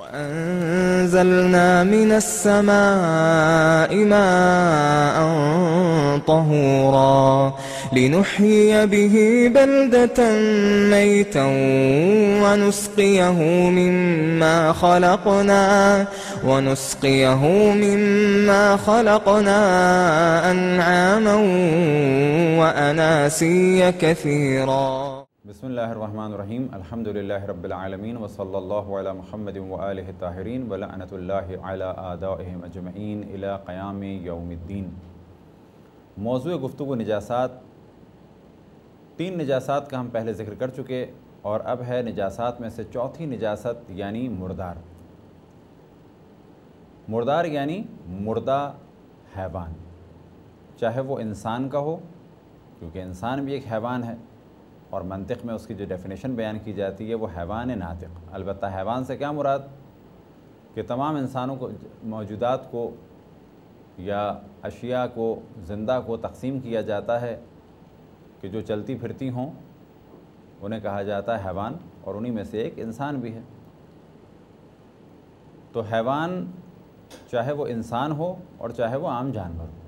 وأنزلنا من السماء ماء طهورا لنحيي به بلدة ميتا ونسقيه مما خلقنا أنعاما وأناسيا كثيرا. بسم اللہ الرحمن الرحیم. الحمد للہ رب العالمین وصلی اللہ علی محمد وآلہ الطاہرین ولعنۃ اللہ علی اعدائہم اجمعین الی قیام یوم الدین. موضوع گفتگو نجاسات. 3 نجاسات کا ہم پہلے ذکر کر چکے اور اب ہے نجاسات میں سے چوتھی نجاست یعنی مردار. مردار یعنی مردہ حیوان، چاہے وہ انسان کا ہو، کیونکہ انسان بھی ایک حیوان ہے اور منطق میں اس کی جو ڈیفینیشن بیان کی جاتی ہے وہ حیوان ناطق. البتہ حیوان سے کیا مراد کہ تمام انسانوں کو، موجودات کو یا اشیاء کو، زندہ کو تقسیم کیا جاتا ہے کہ جو چلتی پھرتی ہوں انہیں کہا جاتا ہے حیوان، اور انہی میں سے ایک انسان بھی ہے. تو حیوان چاہے وہ انسان ہو اور چاہے وہ عام جانور ہو.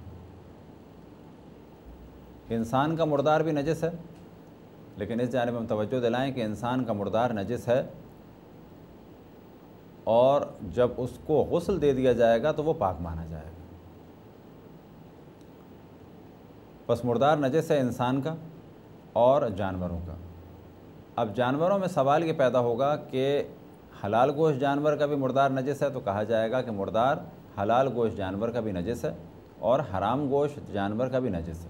انسان کا مردار بھی نجس ہے، لیکن اس جانب ہم توجہ دلائیں کہ انسان کا مردار نجس ہے، اور جب اس کو غسل دے دیا جائے گا تو وہ پاک مانا جائے گا. پس مردار نجس ہے انسان کا اور جانوروں کا. اب جانوروں میں سوال یہ پیدا ہوگا کہ حلال گوشت جانور کا بھی مردار نجس ہے، تو کہا جائے گا کہ مردار حلال گوشت جانور کا بھی نجس ہے اور حرام گوشت جانور کا بھی نجس ہے.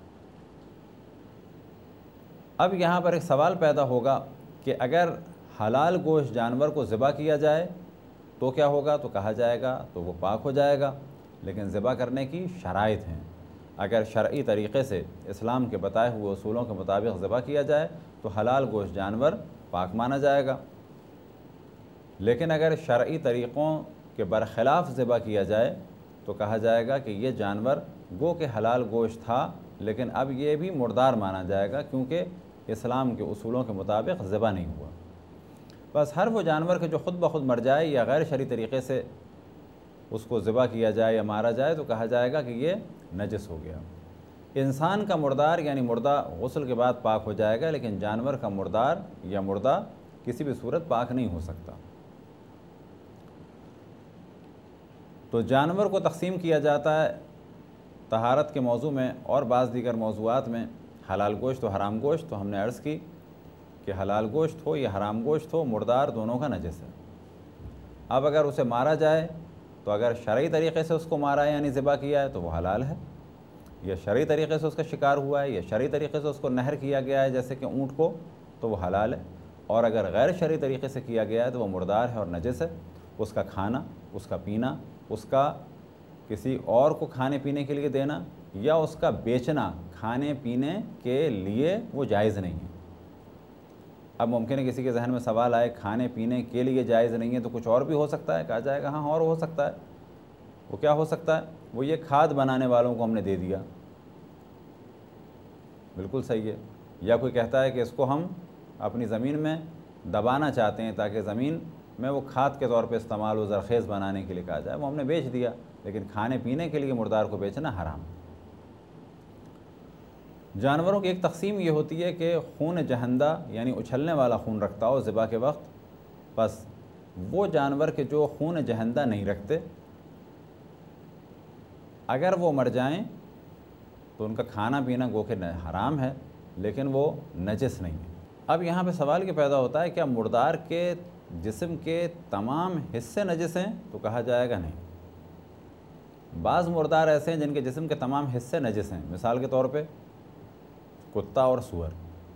اب یہاں پر ایک سوال پیدا ہوگا کہ اگر حلال گوشت جانور کو ذبح کیا جائے تو کیا ہوگا؟ تو کہا جائے گا تو وہ پاک ہو جائے گا، لیکن ذبح کرنے کی شرائط ہیں. اگر شرعی طریقے سے اسلام کے بتائے ہوئے اصولوں کے مطابق ذبح کیا جائے تو حلال گوشت جانور پاک مانا جائے گا، لیکن اگر شرعی طریقوں کے برخلاف ذبح کیا جائے تو کہا جائے گا کہ یہ جانور گو کہ حلال گوشت تھا لیکن اب یہ بھی مردار مانا جائے گا، کیونکہ اسلام کے اصولوں کے مطابق ذبح نہیں ہوا. بس ہر وہ جانور کہ جو خود بخود مر جائے یا غیر شرعی طریقے سے اس کو ذبح کیا جائے یا مارا جائے تو کہا جائے گا کہ یہ نجس ہو گیا. انسان کا مردار یعنی مردہ غسل کے بعد پاک ہو جائے گا، لیکن جانور کا مردار یا مردہ کسی بھی صورت پاک نہیں ہو سکتا. تو جانور کو تقسیم کیا جاتا ہے طہارت کے موضوع میں اور بعض دیگر موضوعات میں حلال گوشت و حرام گوشت. تو ہم نے عرض کی کہ حلال گوشت ہو یا حرام گوشت ہو، مردار دونوں کا نجس ہے. اب اگر اسے مارا جائے تو اگر شرعی طریقے سے اس کو مارا ہے یعنی ذبح کیا ہے تو وہ حلال ہے، یا شرعی طریقے سے اس کا شکار ہوا ہے یا شرعی طریقے سے اس کو نہر کیا گیا ہے جیسے کہ اونٹ کو، تو وہ حلال ہے. اور اگر غیر شرعی طریقے سے کیا گیا ہے تو وہ مردار ہے اور نجس ہے. اس کا کھانا، اس کا پینا، اس کا کسی اور کو کھانے پینے کے لیے دینا یا اس کا بیچنا کھانے پینے کے لیے وہ جائز نہیں ہے. اب ممکن ہے کسی کے ذہن میں سوال آئے کھانے پینے کے لیے جائز نہیں ہے تو کچھ اور بھی ہو سکتا ہے. کہا جائے گا ہاں اور ہو سکتا ہے. وہ کیا ہو سکتا ہے؟ وہ یہ کھاد بنانے والوں کو ہم نے دے دیا، بالکل صحیح ہے. یا کوئی کہتا ہے کہ اس کو ہم اپنی زمین میں دبانا چاہتے ہیں تاکہ زمین میں وہ کھاد کے طور پہ استعمال ہو، زرخیز بنانے کے لیے کہا جائے، وہ ہم نے بیچ دیا. لیکن کھانے پینے کے لیے مردار کو بیچنا حرام. جانوروں کی ایک تقسیم یہ ہوتی ہے کہ خون جہندہ یعنی اچھلنے والا خون رکھتا ہو ذبح کے وقت. بس وہ جانور کے جو خون جہندہ نہیں رکھتے، اگر وہ مر جائیں تو ان کا کھانا پینا گو کہ حرام ہے لیکن وہ نجس نہیں ہے. اب یہاں پہ سوال یہ پیدا ہوتا ہے کیا مردار کے جسم کے تمام حصے نجس ہیں؟ تو کہا جائے گا نہیں. بعض مردار ایسے ہیں جن کے جسم کے تمام حصے نجس ہیں، مثال کے طور پہ کتا اور سور.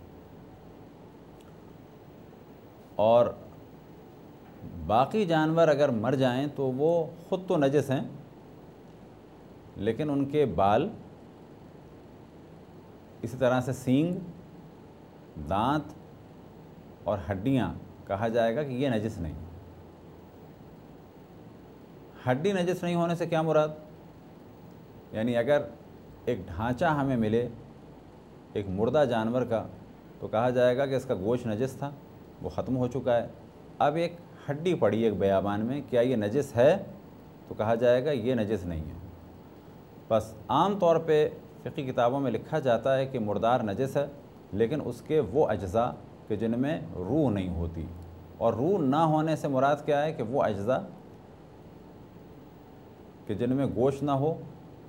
اور باقی جانور اگر مر جائیں تو وہ خود تو نجس ہیں لیکن ان کے بال، اسی طرح سے سینگ، دانت اور ہڈیاں کہا جائے گا کہ یہ نجس نہیں. ہڈی نجس نہیں ہونے سے کیا مراد؟ یعنی اگر ایک ڈھانچہ ہمیں ملے ایک مردہ جانور کا تو کہا جائے گا کہ اس کا گوشت نجس تھا، وہ ختم ہو چکا ہے. اب ایک ہڈی پڑی ایک بیابان میں، کیا یہ نجس ہے؟ تو کہا جائے گا یہ نجس نہیں ہے۔ بس عام طور پہ فقہی کتابوں میں لکھا جاتا ہے کہ مردار نجس ہے، لیکن اس کے وہ اجزاء کہ جن میں روح نہیں ہوتی، اور روح نہ ہونے سے مراد کیا ہے کہ وہ اجزاء کہ جن میں گوشت نہ ہو،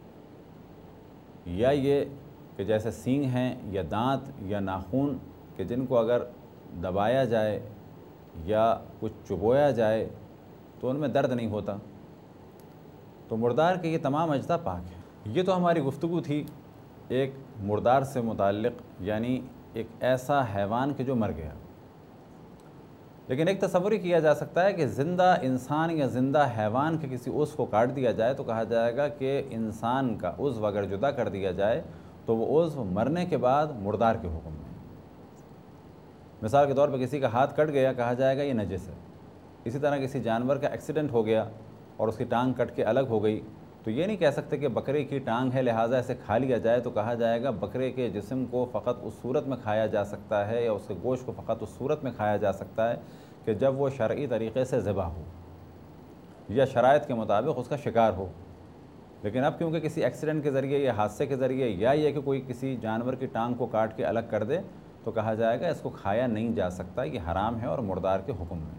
یا یہ کہ جیسے سینگ ہیں یا دانت یا ناخن کہ جن کو اگر دبایا جائے یا کچھ چبویا جائے تو ان میں درد نہیں ہوتا، تو مردار کے یہ تمام اجزاء پاک ہیں۔ یہ تو ہماری گفتگو تھی ایک مردار سے متعلق، یعنی ایک ایسا حیوان کہ جو مر گیا۔ لیکن ایک تصور ہی کیا جا سکتا ہے کہ زندہ انسان یا زندہ حیوان کے کسی عضو کو کاٹ دیا جائے تو کہا جائے گا کہ انسان کا عضو اگر جدا کر دیا جائے تو وہ عضو مرنے کے بعد مردار کے حکم میں۔ مثال کے طور پہ کسی کا ہاتھ کٹ گیا، کہا جائے گا یہ نجس ہے۔ اسی طرح کسی جانور کا ایکسیڈنٹ ہو گیا اور اس کی ٹانگ کٹ کے الگ ہو گئی، تو یہ نہیں کہہ سکتے کہ بکرے کی ٹانگ ہے لہٰذا اسے کھا لیا جائے، تو کہا جائے گا بکرے کے جسم کو فقط اس صورت میں کھایا جا سکتا ہے، یا اس کے گوشت کو فقط اس صورت میں کھایا جا سکتا ہے کہ جب وہ شرعی طریقے سے ذبح ہو یا شرائط کے مطابق اس کا شکار ہو۔ لیکن اب کیونکہ کسی ایکسیڈنٹ کے ذریعے یا حادثے کے ذریعے یا یہ کہ کوئی کسی جانور کی ٹانگ کو کاٹ کے الگ کر دے تو کہا جائے گا اس کو کھایا نہیں جا سکتا، یہ حرام ہے اور مردار کے حکم میں۔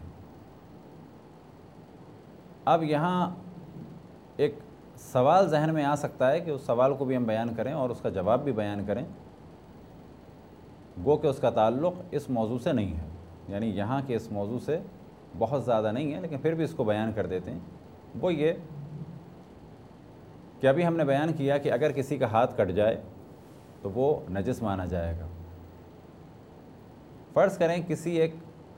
اب یہاں ایک سوال ذہن میں آ سکتا ہے کہ اس سوال کو بھی ہم بیان کریں اور اس کا جواب بھی بیان کریں، گو کہ اس کا تعلق اس موضوع سے نہیں ہے، یعنی یہاں کے اس موضوع سے بہت زیادہ نہیں ہے، لیکن پھر بھی اس کو بیان کر دیتے ہیں۔ وہ یہ کہ ابھی ہم نے بیان کیا کہ اگر کسی کا ہاتھ کٹ جائے تو وہ نجس مانا جائے گا۔ فرض کریں کسی ایک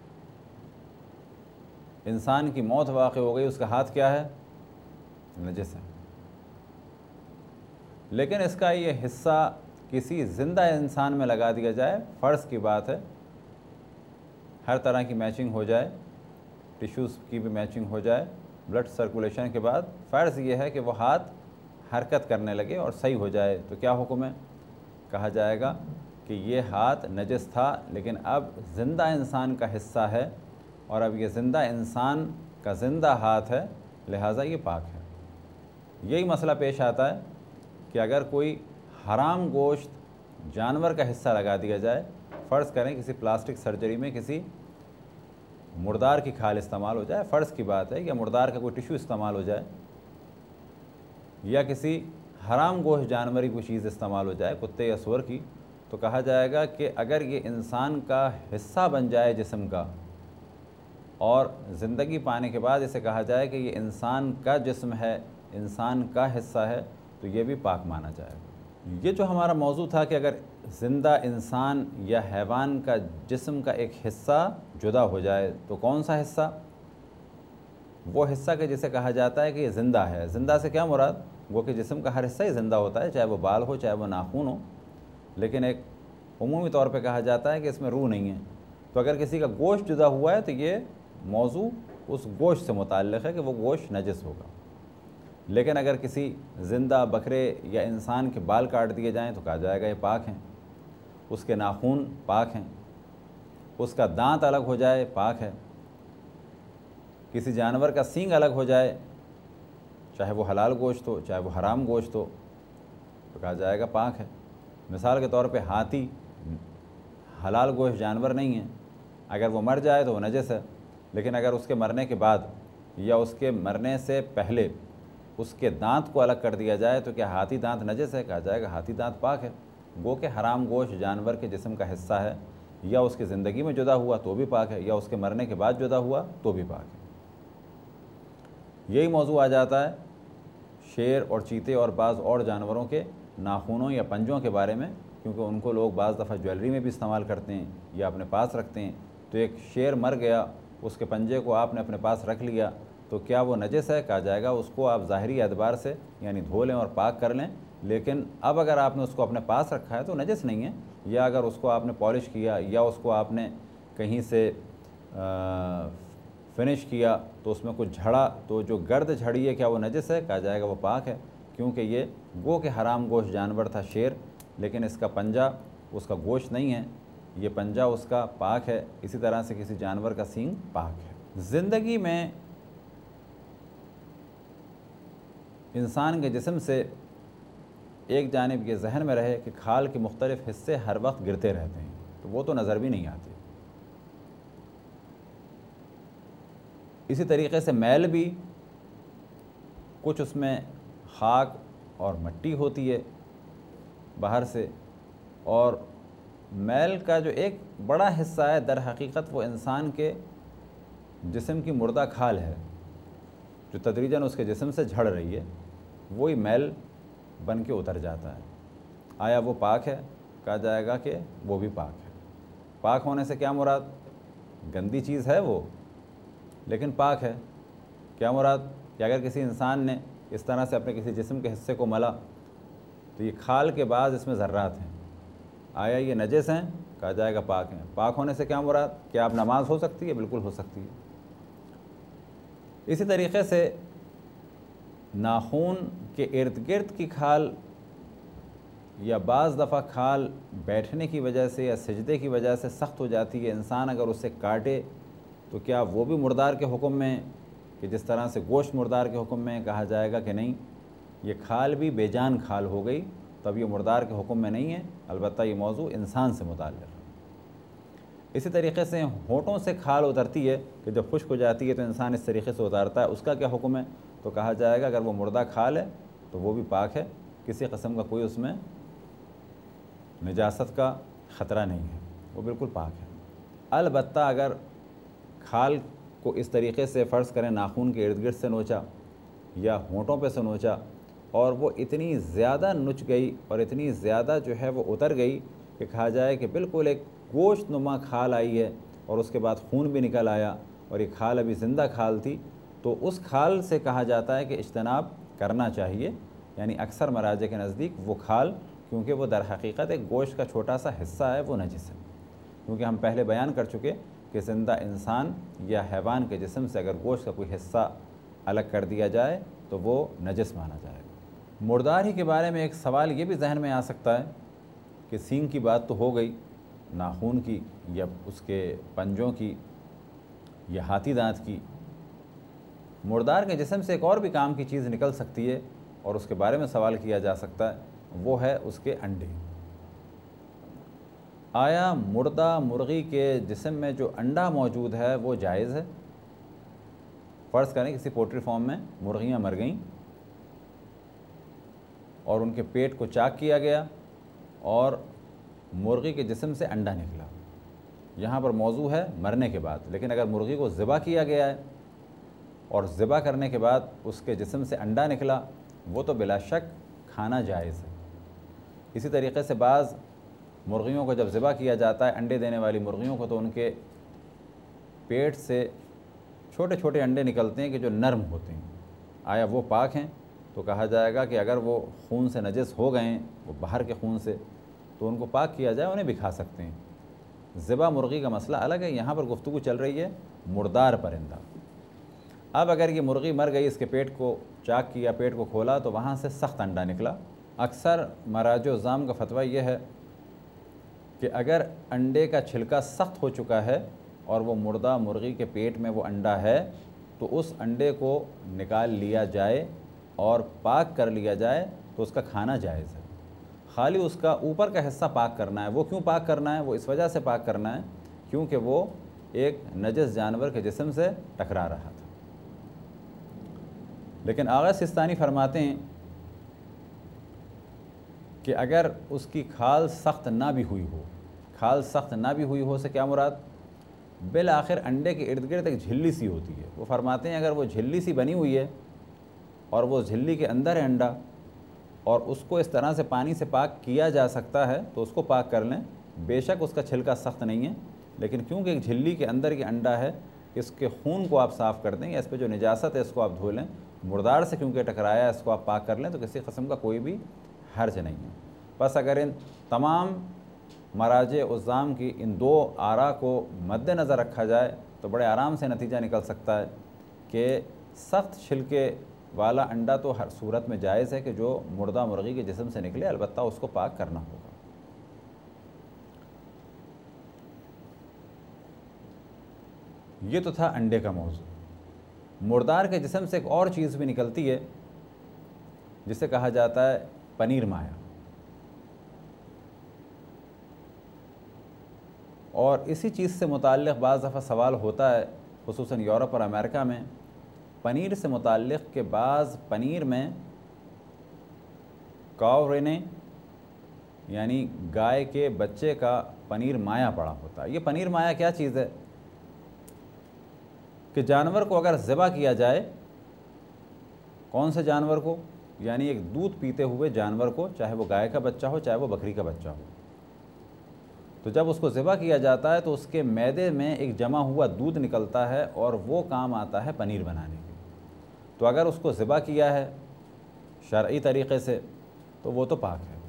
انسان کی موت واقع ہو گئی، اس کا ہاتھ کیا ہے؟ نجس ہے، لیکن اس کا یہ حصہ کسی زندہ انسان میں لگا دیا جائے، فرض کی بات ہے ہر طرح کی میچنگ ہو جائے، ٹیشوز کی بھی میچنگ ہو جائے، بلڈ سرکولیشن کے بعد فرض یہ ہے کہ وہ ہاتھ حرکت کرنے لگے اور صحیح ہو جائے، تو کیا حکم ہے؟ کہا جائے گا کہ یہ ہاتھ نجس تھا لیکن اب زندہ انسان کا حصہ ہے اور اب یہ زندہ انسان کا زندہ ہاتھ ہے لہٰذا یہ پاک ہے۔ یہی مسئلہ پیش آتا ہے کہ اگر کوئی حرام گوشت جانور کا حصہ لگا دیا جائے، فرض کریں کسی پلاسٹک سرجری میں کسی مردار کی کھال استعمال ہو جائے، فرض کی بات ہے، یا مردار کا کوئی ٹیشو استعمال ہو جائے، یا کسی حرام گوشت جانور کی کوئی چیز استعمال ہو جائے، کتے یا سور کی، تو کہا جائے گا کہ اگر یہ انسان کا حصہ بن جائے جسم کا اور زندگی پانے کے بعد اسے کہا جائے کہ یہ انسان کا جسم ہے، انسان کا حصہ ہے، تو یہ بھی پاک مانا جائے گا۔ یہ جو ہمارا موضوع تھا کہ اگر زندہ انسان یا حیوان کا جسم کا ایک حصہ جدا ہو جائے تو کون سا حصہ؟ وہ حصہ کہ جسے کہا جاتا ہے کہ یہ زندہ ہے۔ زندہ سے کیا مراد؟ وہ کہ جسم کا ہر حصہ ہی زندہ ہوتا ہے، چاہے وہ بال ہو چاہے وہ ناخن ہو، لیکن ایک عمومی طور پہ کہا جاتا ہے کہ اس میں روح نہیں ہے۔ تو اگر کسی کا گوشت جدا ہوا ہے تو یہ موضوع اس گوشت سے متعلق ہے کہ وہ گوشت نجس ہوگا، لیکن اگر کسی زندہ بکرے یا انسان کے بال کاٹ دیے جائیں تو کہا جائے گا یہ پاک ہیں، اس کے ناخن پاک ہیں، اس کا دانت الگ ہو جائے پاک ہے، کسی جانور کا سینگ الگ ہو جائے چاہے وہ حلال گوشت ہو چاہے وہ حرام گوشت ہو تو کہا جائے گا پاک ہے۔ مثال کے طور پہ ہاتھی حلال گوشت جانور نہیں ہے، اگر وہ مر جائے تو وہ نجس ہے، لیکن اگر اس کے مرنے کے بعد یا اس کے مرنے سے پہلے اس کے دانت کو الگ کر دیا جائے تو کیا ہاتھی دانت نجس ہے؟ کہا جائے گا ہاتھی دانت پاک ہے۔ گو کہ حرام گوشت جانور کے جسم کا حصہ ہے، یا اس کی زندگی میں جدا ہوا تو بھی پاک ہے، یا اس کے مرنے کے بعد جدا ہوا تو بھی پاک ہے۔ یہی موضوع آ جاتا ہے شیر اور چیتے اور بعض اور جانوروں کے ناخنوں یا پنجوں کے بارے میں، کیونکہ ان کو لوگ بعض دفعہ جویلری میں بھی استعمال کرتے ہیں یا اپنے پاس رکھتے ہیں۔ تو ایک شیر مر گیا، اس کے پنجے کو آپ نے اپنے پاس رکھ لیا تو کیا وہ نجس ہے؟ کہا جائے گا اس کو آپ ظاہری اعتبار سے یعنی دھو لیں اور پاک کر لیں، لیکن اب اگر آپ نے اس کو اپنے پاس رکھا ہے تو نجس نہیں ہے، یا اگر اس کو آپ نے پالش کیا یا اس کو آپ نے کہیں سے فنش کیا تو اس میں کچھ جھڑا تو جو گرد جھڑی ہے کیا وہ نجس ہے؟ کہا جائے گا وہ پاک ہے، کیونکہ یہ گو کہ حرام گوشت جانور تھا شیر، لیکن اس کا پنجہ اس کا گوشت نہیں ہے، یہ پنجہ اس کا پاک ہے۔ اسی طرح سے کسی جانور کا سینگ پاک ہے۔ زندگی میں انسان کے جسم سے ایک جانب یہ ذہن میں رہے کہ کھال کے مختلف حصے ہر وقت گرتے رہتے ہیں، تو وہ تو نظر بھی نہیں آتی۔ اسی طریقے سے میل بھی کچھ اس میں خاک اور مٹی ہوتی ہے باہر سے، اور میل کا جو ایک بڑا حصہ ہے در حقیقت وہ انسان کے جسم کی مردہ کھال ہے جو تدریجاً اس کے جسم سے جھڑ رہی ہے، وہی میل بن کے اتر جاتا ہے۔ آیا وہ پاک ہے؟ کہا جائے گا کہ وہ بھی پاک ہے۔ پاک ہونے سے کیا مراد؟ گندی چیز ہے وہ، لیکن پاک ہے۔ کیا مراد؟ کہ اگر کسی انسان نے اس طرح سے اپنے کسی جسم کے حصے کو ملا تو یہ کھال کے بعد اس میں ذرات ہیں، آیا یہ نجس ہیں؟ کہا جائے گا پاک ہیں۔ پاک ہونے سے کیا مراد؟ کہ آپ نماز ہو سکتی ہے؟ بالکل ہو سکتی ہے۔ اسی طریقے سے ناخون کے ارد گرد کی کھال یا بعض دفعہ کھال بیٹھنے کی وجہ سے یا سجدے کی وجہ سے سخت ہو جاتی ہے، انسان اگر اسے کاٹے تو کیا وہ بھی مردار کے حکم میں کہ جس طرح سے گوشت مردار کے حکم میں؟ کہا جائے گا کہ نہیں، یہ کھال بھی بے جان کھال ہو گئی، تب یہ مردار کے حکم میں نہیں ہے، البتہ یہ موضوع انسان سے متعلق ہے۔ اسی طریقے سے ہونٹوں سے کھال اترتی ہے کہ جب خشک ہو جاتی ہے تو انسان اس طریقے سے اتارتا ہے، اس کا کیا حکم ہے؟ تو کہا جائے گا اگر وہ مردہ کھال ہے تو وہ بھی پاک ہے، کسی قسم کا کوئی اس میں نجاست کا خطرہ نہیں ہے، وہ بالکل پاک ہے۔ البتہ اگر کھال کو اس طریقے سے فرض کریں ناخون کے ارد گرد سے نوچا یا ہونٹوں پہ سے نوچا اور وہ اتنی زیادہ نچ گئی اور اتنی زیادہ جو ہے وہ اتر گئی کہ کہا جائے کہ بالکل ایک گوشت نما کھال آئی ہے اور اس کے بعد خون بھی نکل آیا اور یہ کھال ابھی زندہ کھال تھی، تو اس کھال سے کہا جاتا ہے کہ اجتناب کرنا چاہیے، یعنی اکثر مراجع کے نزدیک وہ کھال، کیونکہ وہ در حقیقت ایک گوشت کا چھوٹا سا حصہ ہے، وہ نجس ہے، کیونکہ ہم پہلے بیان کر چکے کہ زندہ انسان یا حیوان کے جسم سے اگر گوشت کا کوئی حصہ الگ کر دیا جائے تو وہ نجس مانا جائے گا۔ مردار ہی کے بارے میں ایک سوال یہ بھی ذہن میں آ سکتا ہے کہ سینگ کی بات تو ہو گئی، ناخون کی یا اس کے پنجوں کی یا ہاتھی دانت کی، مردار کے جسم سے ایک اور بھی کام کی چیز نکل سکتی ہے اور اس کے بارے میں سوال کیا جا سکتا ہے، وہ ہے اس کے انڈے۔ آیا مردہ مرغی کے جسم میں جو انڈا موجود ہے وہ جائز ہے؟ فرض کریں کسی پولٹری فارم میں مرغیاں مر گئیں اور ان کے پیٹ کو چاک کیا گیا اور مرغی کے جسم سے انڈا نکلا۔ یہاں پر موضوع ہے مرنے کے بعد، لیکن اگر مرغی کو ذبح کیا گیا ہے اور ذبح کرنے کے بعد اس کے جسم سے انڈا نکلا، وہ تو بلا شک کھانا جائز ہے۔ اسی طریقے سے بعض مرغیوں کو جب ذبح کیا جاتا ہے، انڈے دینے والی مرغیوں کو، تو ان کے پیٹ سے چھوٹے چھوٹے انڈے نکلتے ہیں کہ جو نرم ہوتے ہیں، آیا وہ پاک ہیں؟ تو کہا جائے گا کہ اگر وہ خون سے نجس ہو گئے ہیں، وہ باہر کے خون سے، تو ان کو پاک کیا جائے، انہیں بھی کھا سکتے ہیں۔ ذبح مرغی کا مسئلہ الگ ہے، یہاں پر گفتگو چل رہی ہے مردار پرندہ۔ اب اگر یہ مرغی مر گئی، اس کے پیٹ کو چاک کیا، پیٹ کو کھولا تو وہاں سے سخت انڈا نکلا۔ اکثر مراجع الزام کا فتویٰ یہ ہے کہ اگر انڈے کا چھلکا سخت ہو چکا ہے اور وہ مردہ مرغی کے پیٹ میں وہ انڈا ہے تو اس انڈے کو نکال لیا جائے اور پاک کر لیا جائے تو اس کا کھانا جائز ہے۔ خالی اس کا اوپر کا حصہ پاک کرنا ہے۔ وہ کیوں پاک کرنا ہے؟ وہ اس وجہ سے پاک کرنا ہے کیونکہ وہ ایک نجس جانور کے جسم سے ٹکرا رہا تھا۔ لیکن آغا سستانی فرماتے ہیں کہ اگر اس کی کھال سخت نہ بھی ہوئی ہو، کھال سخت نہ بھی ہوئی ہو سے کیا مراد؟ بالآخر انڈے کے ارد گرد ایک جھلی سی ہوتی ہے، وہ فرماتے ہیں اگر وہ جھلی سی بنی ہوئی ہے اور وہ جھلی کے اندر ہے انڈا اور اس کو اس طرح سے پانی سے پاک کیا جا سکتا ہے تو اس کو پاک کر لیں، بے شک اس کا چھلکا سخت نہیں ہے، لیکن کیونکہ ایک جھلی کے اندر یہ انڈا ہے، اس کے خون کو آپ صاف کر دیں یا اس پہ جو نجاست ہے اس کو آپ دھو لیں، مردار سے کیونکہ ٹکرایا اس کو آپ پاک کر لیں تو کسی قسم کا کوئی بھی حرج نہیں ہے۔ بس اگر ان تمام مراجع الزام کی ان دو آراء کو مد نظر رکھا جائے تو بڑے آرام سے نتیجہ نکل سکتا ہے کہ سخت چھلکے والا انڈا تو ہر صورت میں جائز ہے کہ جو مردہ مرغی کے جسم سے نکلے، البتہ اس کو پاک کرنا ہوگا۔ یہ تو تھا انڈے کا موضوع۔ مردار کے جسم سے ایک اور چیز بھی نکلتی ہے جسے کہا جاتا ہے پنیر مایا، اور اسی چیز سے متعلق بعض دفعہ سوال ہوتا ہے، خصوصاً یورپ اور امریکہ میں، پنیر سے متعلق کہ بعض پنیر میں کاؤ رینے یعنی گائے کے بچے کا پنیر مایا پڑا ہوتا ہے۔ یہ پنیر مایا کیا چیز ہے کہ جانور کو اگر ذبح کیا جائے، کون سے جانور کو؟ یعنی ایک دودھ پیتے ہوئے جانور کو، چاہے وہ گائے کا بچہ ہو چاہے وہ بکری کا بچہ ہو، تو جب اس کو ذبح کیا جاتا ہے تو اس کے معدے میں ایک جمع ہوا دودھ نکلتا ہے اور وہ کام آتا ہے پنیر بنانے کے۔ تو اگر اس کو ذبح کیا ہے شرعی طریقے سے تو وہ تو پاک ہے،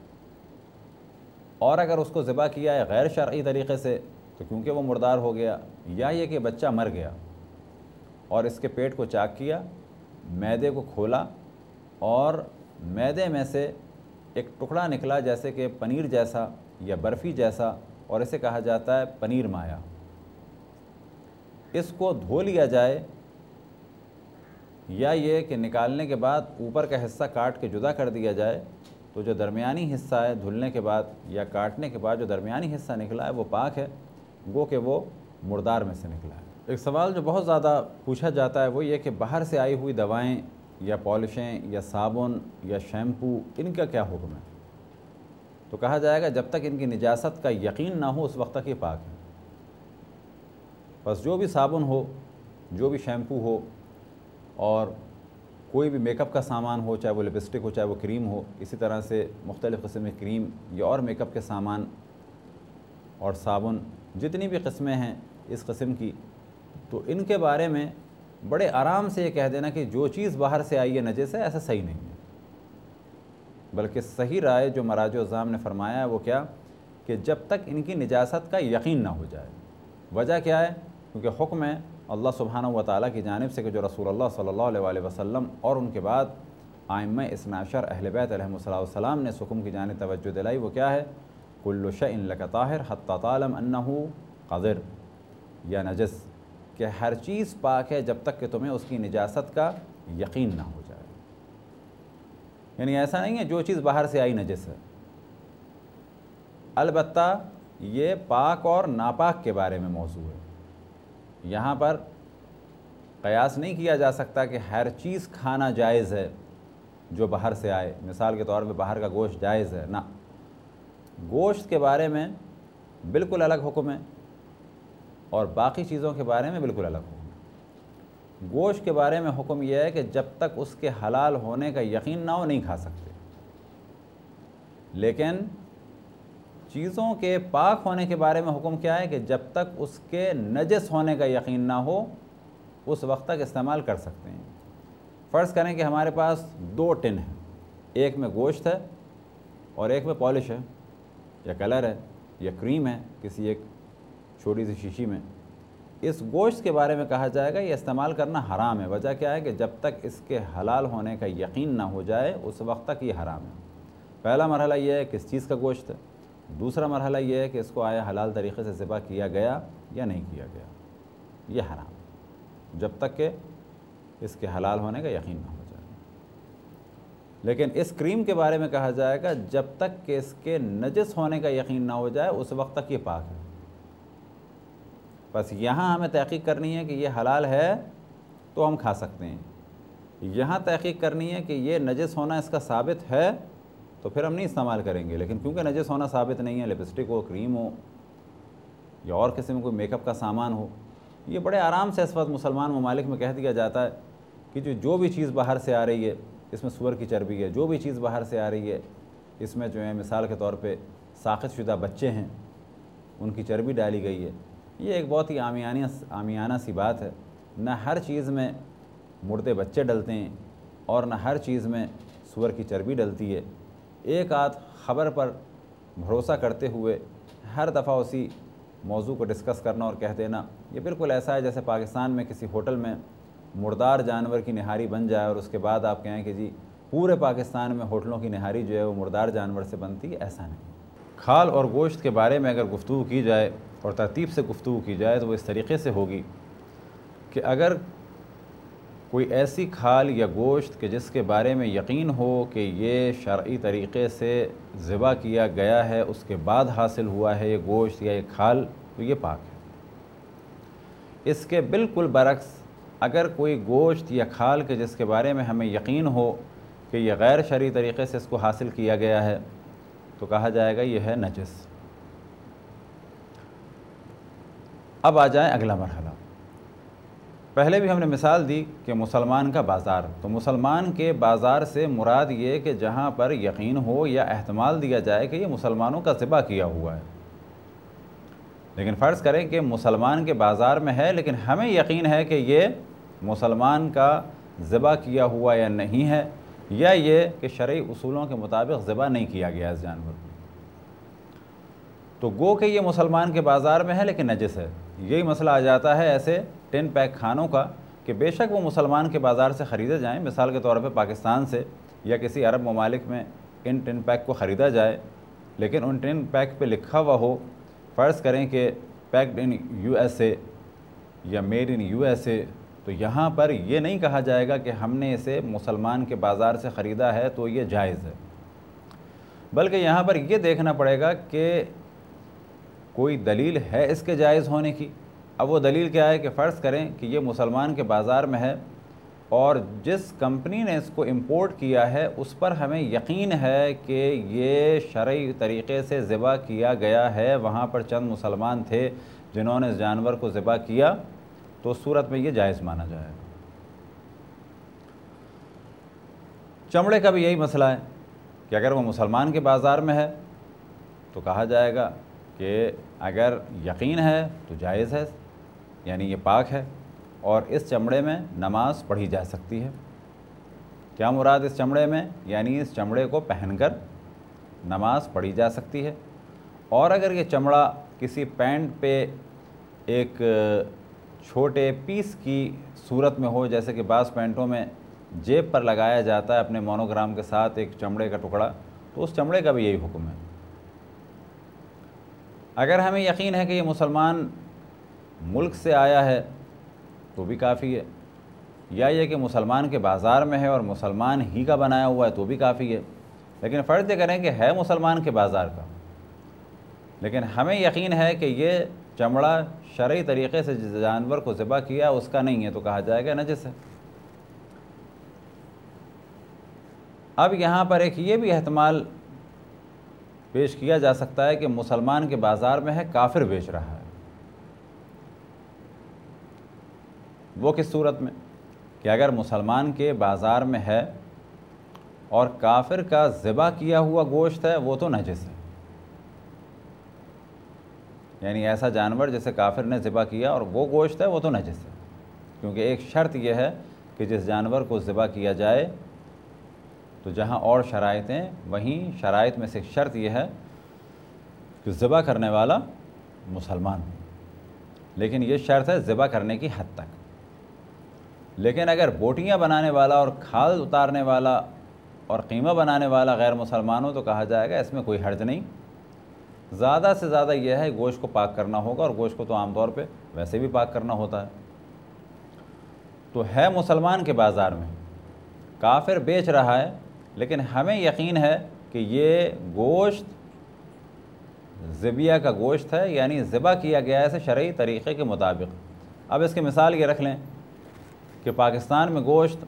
اور اگر اس کو ذبح کیا ہے غیر شرعی طریقے سے تو کیونکہ وہ مردار ہو گیا، یا یہ کہ بچہ مر گیا اور اس کے پیٹ کو چاک کیا، معدے کو کھولا اور معدے میں سے ایک ٹکڑا نکلا جیسے کہ پنیر جیسا یا برفی جیسا، اور اسے کہا جاتا ہے پنیر مایا، اس کو دھو لیا جائے، یا یہ کہ نکالنے کے بعد اوپر کا حصہ کاٹ کے جدا کر دیا جائے، تو جو درمیانی حصہ ہے دھلنے کے بعد یا کاٹنے کے بعد جو درمیانی حصہ نکلا ہے وہ پاک ہے، گو کہ وہ مردار میں سے نکلا ہے۔ ایک سوال جو بہت زیادہ پوچھا جاتا ہے وہ یہ کہ باہر سے آئی ہوئی دوائیں یا پالشیں یا صابن یا شیمپو، ان کا کیا حکم ہے؟ تو کہا جائے گا جب تک ان کی نجاست کا یقین نہ ہو اس وقت تک یہ پاک ہے۔ بس جو بھی صابن ہو، جو بھی شیمپو ہو، اور کوئی بھی میک اپ کا سامان ہو، چاہے وہ لپسٹک ہو چاہے وہ کریم ہو، اسی طرح سے مختلف قسم کی کریم یا اور میک اپ کے سامان اور صابن، جتنی بھی قسمیں ہیں اس قسم کی، تو ان کے بارے میں بڑے آرام سے یہ کہہ دینا کہ جو چیز باہر سے آئی ہے نجس ہے، ایسا صحیح نہیں ہے۔ بلکہ صحیح رائے جو مراجع الزام نے فرمایا ہے وہ کیا کہ جب تک ان کی نجاست کا یقین نہ ہو جائے۔ وجہ کیا ہے؟ کیونکہ حکم ہے اللہ سبحانہ و تعالیٰ کی جانب سے کہ جو رسول اللہ صلی اللہ علیہ وآلہ وسلم اور ان کے بعد ائمہ اثنا عشر اہل بیت علیہم السلام نے اس حکم کی جانب توجہ دلائی، وہ کیا ہے؟ کل شیء لک طاہر حتی تعلم انہ قذر یا نجس، کہ ہر چیز پاک ہے جب تک کہ تمہیں اس کی نجاست کا یقین نہ ہو جائے۔ یعنی ایسا نہیں ہے جو چیز باہر سے آئی نجس ہے۔ البتہ یہ پاک اور ناپاک کے بارے میں موضوع ہے، یہاں پر قیاس نہیں کیا جا سکتا کہ ہر چیز کھانا جائز ہے جو باہر سے آئے۔ مثال کے طور پہ باہر کا گوشت جائز ہے، نہ، گوشت کے بارے میں بالکل الگ حکم ہے اور باقی چیزوں کے بارے میں بالکل الگ حکم ہے۔ گوشت کے بارے میں حکم یہ ہے کہ جب تک اس کے حلال ہونے کا یقین نہ ہو نہیں کھا سکتے، لیکن چیزوں کے پاک ہونے کے بارے میں حکم کیا ہے کہ جب تک اس کے نجس ہونے کا یقین نہ ہو اس وقت تک استعمال کر سکتے ہیں۔ فرض کریں کہ ہمارے پاس 2 ٹن ہیں، ایک میں گوشت ہے اور ایک میں پالش ہے یا کلر ہے یا کریم ہے کسی ایک چھوٹی سی شیشی میں۔ اس گوشت کے بارے میں کہا جائے گا یہ استعمال کرنا حرام ہے۔ وجہ کیا ہے کہ جب تک اس کے حلال ہونے کا یقین نہ ہو جائے اس وقت تک یہ حرام ہے۔ پہلا مرحلہ یہ ہے کہ کس چیز کا گوشت ہے، دوسرا مرحلہ یہ ہے کہ اس کو آیا حلال طریقے سے ذبح کیا گیا یا نہیں کیا گیا، یہ حرام ہے جب تک کہ اس کے حلال ہونے کا یقین نہ ہو جائے۔ لیکن اس کریم کے بارے میں کہا جائے گا جب تک کہ اس کے نجس ہونے کا یقین نہ ہو جائے اس وقت تک یہ پاک ہے۔ بس یہاں ہمیں تحقیق کرنی ہے کہ یہ حلال ہے تو ہم کھا سکتے ہیں، یہاں تحقیق کرنی ہے کہ یہ نجس ہونا اس کا ثابت ہے تو پھر ہم نہیں استعمال کریں گے۔ لیکن کیونکہ نجس ہونا ثابت نہیں ہے، لپسٹک ہو، کریم ہو یا اور قسم کوئی میک اپ کا سامان ہو، یہ بڑے آرام سے اس وقت مسلمان ممالک میں کہہ دیا جاتا ہے کہ جو بھی چیز باہر سے آ رہی ہے اس میں سور کی چربی ہے، جو بھی چیز باہر سے آ رہی ہے اس میں جو ہے مثال کے طور پہ ساقط شدہ بچے ہیں ان کی چربی ڈالی گئی ہے۔ یہ ایک بہت ہی عامیانہ سی بات ہے۔ نہ ہر چیز میں مردے بچے ڈلتے ہیں اور نہ ہر چیز میں سور کی چربی ڈلتی ہے۔ ایک آدھ خبر پر بھروسہ کرتے ہوئے ہر دفعہ اسی موضوع کو ڈسکس کرنا اور کہہ دینا، یہ بالکل ایسا ہے جیسے پاکستان میں کسی ہوٹل میں مردار جانور کی نہاری بن جائے اور اس کے بعد آپ کہیں کہ جی پورے پاکستان میں ہوٹلوں کی نہاری جو ہے وہ مردار جانور سے بنتی ہے، ایسا نہیں۔ کھال اور گوشت کے بارے میں اگر گفتگو کی جائے اور ترتیب سے گفتگو کی جائے تو وہ اس طریقے سے ہوگی کہ اگر کوئی ایسی کھال یا گوشت کہ جس کے بارے میں یقین ہو کہ یہ شرعی طریقے سے ذبح کیا گیا ہے، اس کے بعد حاصل ہوا ہے یہ گوشت یا یہ کھال، تو یہ پاک ہے۔ اس کے بالکل برعکس اگر کوئی گوشت یا کھال کہ جس کے بارے میں ہمیں یقین ہو کہ یہ غیر شرعی طریقے سے اس کو حاصل کیا گیا ہے، تو کہا جائے گا یہ ہے نجس۔ اب آ جائیں اگلا مرحلہ۔ پہلے بھی ہم نے مثال دی کہ مسلمان کا بازار، تو مسلمان کے بازار سے مراد یہ کہ جہاں پر یقین ہو یا احتمال دیا جائے کہ یہ مسلمانوں کا ذبح کیا ہوا ہے۔ لیکن فرض کریں کہ مسلمان کے بازار میں ہے لیکن ہمیں یقین ہے کہ یہ مسلمان کا ذبح کیا ہوا یا نہیں ہے، یا یہ کہ شرعی اصولوں کے مطابق ذبح نہیں کیا گیا اس جانور کو، تو گو کہ یہ مسلمان کے بازار میں ہے لیکن نجس ہے۔ یہی مسئلہ آ جاتا ہے ایسے ٹن پیک کھانوں کا کہ بے شک وہ مسلمان کے بازار سے خریدے جائیں، مثال کے طور پہ پاکستان سے یا کسی عرب ممالک میں ان ٹن پیک کو خریدا جائے، لیکن ان ٹن پیک پہ لکھا ہوا ہو، فرض کریں کہ packed in U S A یا made in U S A, تو یہاں پر یہ نہیں کہا جائے گا کہ ہم نے اسے مسلمان کے بازار سے خریدا ہے تو یہ جائز ہے، بلکہ یہاں پر یہ دیکھنا پڑے گا کہ کوئی دلیل ہے اس کے جائز ہونے کی۔ اب وہ دلیل کیا ہے کہ فرض کریں کہ یہ مسلمان کے بازار میں ہے اور جس کمپنی نے اس کو امپورٹ کیا ہے اس پر ہمیں یقین ہے کہ یہ شرعی طریقے سے ذبح کیا گیا ہے، وہاں پر چند مسلمان تھے جنہوں نے اس جانور کو ذبح کیا، تو اس صورت میں یہ جائز مانا جائے گا۔ چمڑے کا بھی یہی مسئلہ ہے کہ اگر وہ مسلمان کے بازار میں ہے تو کہا جائے گا کہ اگر یقین ہے تو جائز ہے، یعنی یہ پاک ہے، اور اس چمڑے میں نماز پڑھی جا سکتی ہے۔ کیا مراد اس چمڑے میں؟ یعنی اس چمڑے کو پہن کر نماز پڑھی جا سکتی ہے۔ اور اگر یہ چمڑا کسی پینٹ پہ ایک چھوٹے پیس کی صورت میں ہو، جیسے کہ بعض پینٹوں میں جیب پر لگایا جاتا ہے اپنے مونوگرام کے ساتھ ایک چمڑے کا ٹکڑا، تو اس چمڑے کا بھی یہی حکم ہے۔ اگر ہمیں یقین ہے کہ یہ مسلمان ملک سے آیا ہے تو بھی کافی ہے، یا یہ کہ مسلمان کے بازار میں ہے اور مسلمان ہی کا بنایا ہوا ہے تو بھی کافی ہے۔ لیکن فرض کریں کہ ہے مسلمان کے بازار کا، لیکن ہمیں یقین ہے کہ یہ چمڑا شرعی طریقے سے جس جانور کو ذبح کیا اس کا نہیں ہے، تو کہا جائے گا نجس ہے۔ اب یہاں پر ایک یہ بھی احتمال پیش کیا جا سکتا ہے کہ مسلمان کے بازار میں ہے، کافر بیچ رہا ہے۔ وہ کس صورت میں؟ کہ اگر مسلمان کے بازار میں ہے اور کافر کا ذبح کیا ہوا گوشت ہے، وہ تو نجس ہے، یعنی ایسا جانور جسے کافر نے ذبح کیا اور وہ گوشت ہے وہ تو نجس ہے، کیونکہ ایک شرط یہ ہے کہ جس جانور کو ذبح کیا جائے تو جہاں اور شرائط ہیں وہیں شرائط میں سے ایک شرط یہ ہے کہ ذبح کرنے والا مسلمان ہو، لیکن یہ شرط ہے ذبح کرنے کی حد تک۔ لیکن اگر بوٹیاں بنانے والا اور کھال اتارنے والا اور قیمہ بنانے والا غیر مسلمان ہو تو کہا جائے گا اس میں کوئی حرج نہیں، زیادہ سے زیادہ یہ ہے گوشت کو پاک کرنا ہوگا، اور گوشت کو تو عام طور پہ ویسے بھی پاک کرنا ہوتا ہے۔ تو ہے مسلمان کے بازار میں، کافر بیچ رہا ہے، لیکن ہمیں یقین ہے کہ یہ گوشت ذبیہ کا گوشت ہے، یعنی ذبح کیا گیا ہے اسے شرعی طریقے کے مطابق۔ اب اس کی مثال یہ رکھ لیں کہ پاکستان میں گوشت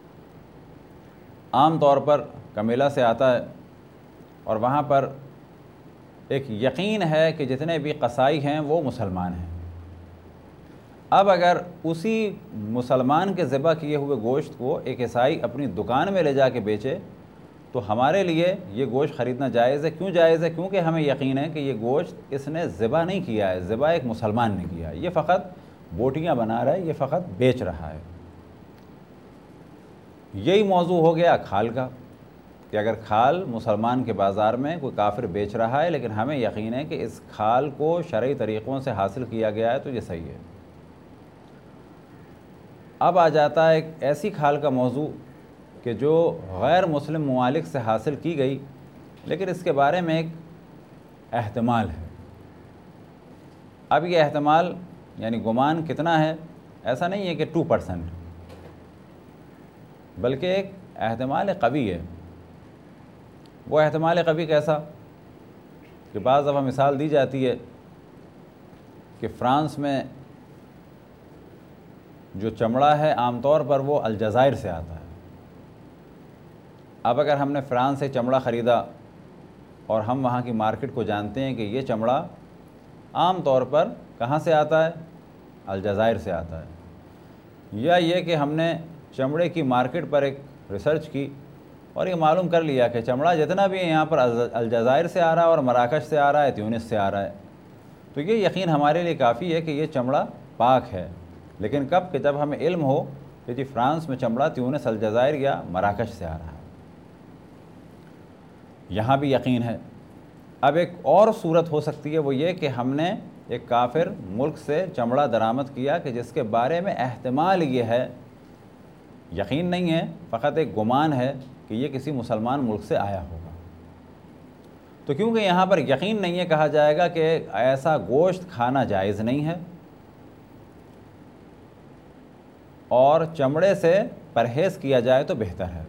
عام طور پر کمیلا سے آتا ہے، اور وہاں پر ایک یقین ہے کہ جتنے بھی قصائی ہیں وہ مسلمان ہیں۔ اب اگر اسی مسلمان کے ذبح کیے ہوئے گوشت کو ایک عیسائی اپنی دکان میں لے جا کے بیچے تو ہمارے لیے یہ گوشت خریدنا جائز ہے۔ کیوں جائز ہے؟ کیونکہ ہمیں یقین ہے کہ یہ گوشت اس نے ذبح نہیں کیا ہے، ذبح ایک مسلمان نے کیا ہے، یہ فقط بوٹیاں بنا رہا ہے، یہ فقط بیچ رہا ہے۔ یہی موضوع ہو گیا کھال کا، کہ اگر کھال مسلمان کے بازار میں کوئی کافر بیچ رہا ہے لیکن ہمیں یقین ہے کہ اس کھال کو شرعی طریقوں سے حاصل کیا گیا ہے تو یہ صحیح ہے۔ اب آ جاتا ہے ایک ایسی کھال کا موضوع کہ جو غیر مسلم ممالک سے حاصل کی گئی، لیکن اس کے بارے میں ایک احتمال ہے۔ اب یہ احتمال یعنی گمان کتنا ہے ایسا نہیں ہے کہ 2%، بلکہ ایک احتمال قوی ہے۔ وہ احتمال قوی کیسا کہ بعض دفعہ مثال دی جاتی ہے کہ فرانس میں جو چمڑا ہے عام طور پر وہ الجزائر سے آتا ہے۔ اب اگر ہم نے فرانس سے چمڑا خریدا اور ہم وہاں کی مارکیٹ کو جانتے ہیں کہ یہ چمڑا عام طور پر کہاں سے آتا ہے؟ الجزائر سے آتا ہے، یا یہ کہ ہم نے چمڑے کی مارکیٹ پر ایک ریسرچ کی اور یہ معلوم کر لیا کہ چمڑا جتنا بھی یہاں پر الجزائر سے آ رہا ہے اور مراکش سے آ رہا ہے، تیونس سے آ رہا ہے، تو یہ یقین ہمارے لیے کافی ہے کہ یہ چمڑا پاک ہے۔ لیکن کب کہ جب ہمیں علم ہو کہ جی فرانس میں چمڑا تیونس، الجزائر یا مراکش سے آ رہا ہے، یہاں بھی یقین ہے۔ اب ایک اور صورت ہو سکتی ہے، وہ یہ کہ ہم نے ایک کافر ملک سے چمڑا درآمد کیا کہ جس کے بارے میں احتمال یہ ہے، یقین نہیں ہے، فقط ایک گمان ہے کہ یہ کسی مسلمان ملک سے آیا ہوگا۔ تو کیونکہ یہاں پر یقین نہیں ہے، کہا جائے گا کہ ایسا گوشت کھانا جائز نہیں ہے اور چمڑے سے پرہیز کیا جائے تو بہتر ہے۔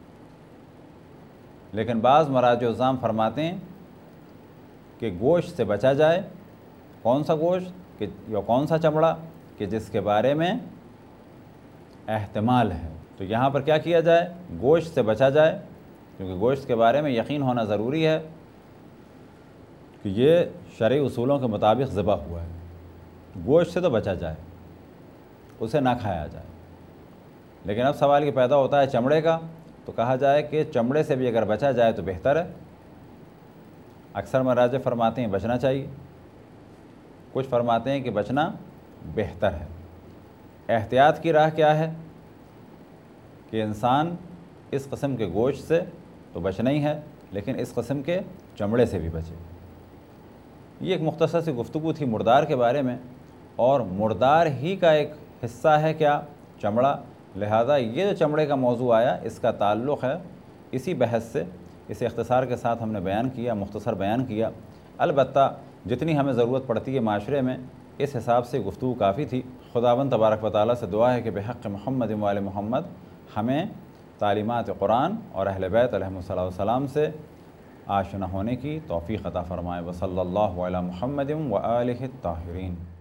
لیکن بعض مراجع الزام فرماتے ہیں کہ گوشت سے بچا جائے۔ کون سا گوشت کہ یا کون سا چمڑا کہ جس کے بارے میں احتمال ہے۔ تو یہاں پر کیا کیا جائے؟ گوشت سے بچا جائے، کیونکہ گوشت کے بارے میں یقین ہونا ضروری ہے کہ یہ شرعی اصولوں کے مطابق ذبح ہوا ہے۔ گوشت سے تو بچا جائے، اسے نہ کھایا جائے۔ لیکن اب سوال یہ پیدا ہوتا ہے چمڑے کا، تو کہا جائے کہ چمڑے سے بھی اگر بچا جائے تو بہتر ہے۔ اکثر مراجع فرماتے ہیں بچنا چاہیے، کچھ فرماتے ہیں کہ بچنا بہتر ہے۔ احتیاط کی راہ کیا ہے کہ انسان اس قسم کے گوشت سے تو بچنا ہی ہے، لیکن اس قسم کے چمڑے سے بھی بچے۔ یہ ایک مختصر سی گفتگو تھی مردار کے بارے میں، اور مردار ہی کا ایک حصہ ہے کیا؟ چمڑا۔ لہذا یہ جو چمڑے کا موضوع آیا، اس کا تعلق ہے اسی بحث سے۔ اسے اختصار کے ساتھ ہم نے بیان کیا، مختصر بیان کیا۔ البتہ جتنی ہمیں ضرورت پڑتی ہے معاشرے میں، اس حساب سے گفتگو کافی تھی۔ خداوند تبارک و تعالیٰ سے دعا ہے کہ بحق محمد و آل محمد ہمیں تعلیمات قرآن اور اہل بیت علیہم السلام سے آشنا ہونے کی توفیق عطا فرمائے۔ وصلی اللہ علی محمد و آلہ الطاہرین۔